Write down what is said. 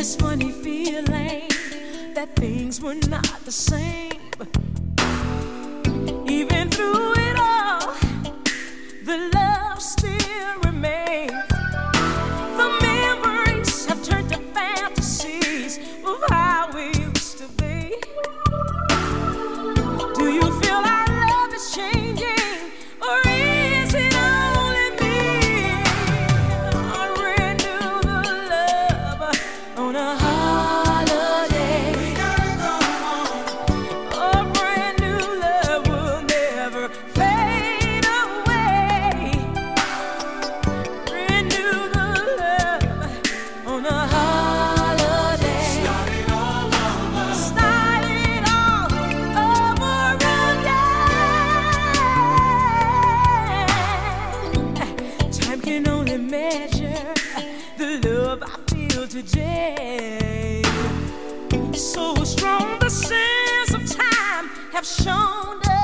funny feeling that things were not the same. Even through it all, the love still remains. The memories have turned to fantasies of how we used to be. Do you feel our love is changing, or is it only me? I renew the love on a holiday. We gotta go home. A brand new love will never fade away. Renew the love on a holiday. Start it all over. Start it all over again. Time can only measure the love I feel today. So strong the sands of time have shown us